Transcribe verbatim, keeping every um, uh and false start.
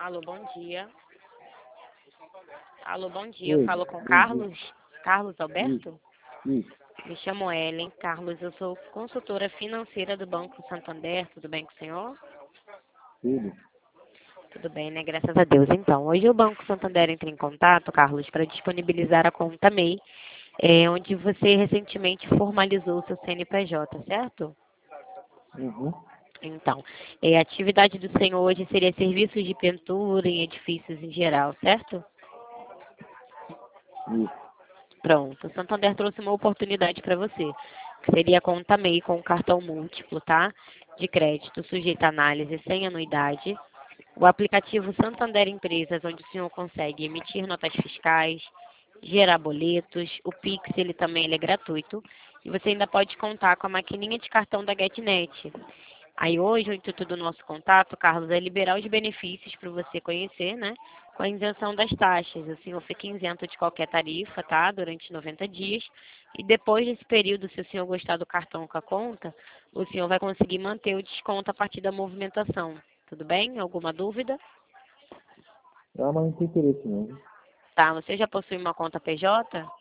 Alô, bom dia. Alô, bom dia. Eu Oi, falo com bom dia. Carlos. Carlos Isso, Alberto? isso, Me chamo Ellen. Carlos, eu sou consultora financeira do Banco Santander. Tudo bem com o senhor? tudo. Tudo bem, né? Graças a Deus. Então, hoje o Banco Santander entra em contato, Carlos, para disponibilizar a conta M E I, é, onde você recentemente formalizou o seu C N P J, certo? Uhum, Então, é, a atividade do senhor hoje seria serviços de pintura em edifícios em geral, certo? isso. Pronto, o Santander trouxe uma oportunidade para você, que seria a conta M E I com cartão múltiplo, tá? De crédito, sujeito à análise, sem anuidade. O aplicativo Santander Empresas, onde o senhor consegue emitir notas fiscais, gerar boletos. O Pix, ele também ele é gratuito. E você ainda pode contar com a maquininha de cartão da GetNet. Aí hoje o intuito do nosso contato, Carlos, é liberar os benefícios para você conhecer, né? Com a isenção das taxas. O senhor fica isento de qualquer tarifa, tá? Durante noventa dias. E depois desse período, se o senhor gostar do cartão com a conta, o senhor vai conseguir manter o desconto a partir da movimentação. Tudo bem? Alguma dúvida? Ah, mas não tem interesse não. Tá, você já possui uma conta P J?